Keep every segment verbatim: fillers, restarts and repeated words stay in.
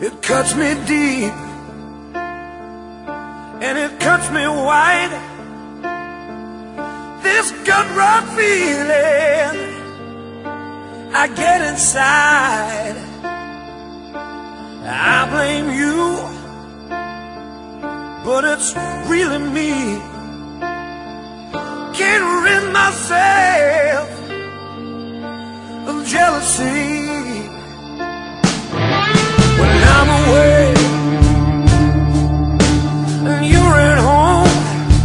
It cuts me deep, and it cuts me wide. This gut rot feeling I get inside. I blame you, but it's really me. Can't rid myself of jealousy. When I'm away and you're at home,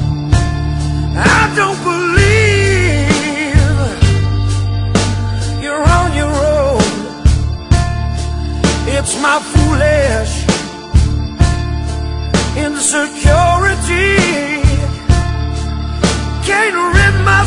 I don't believe you're on your own. It's my foolish insecurity. Can't rid myself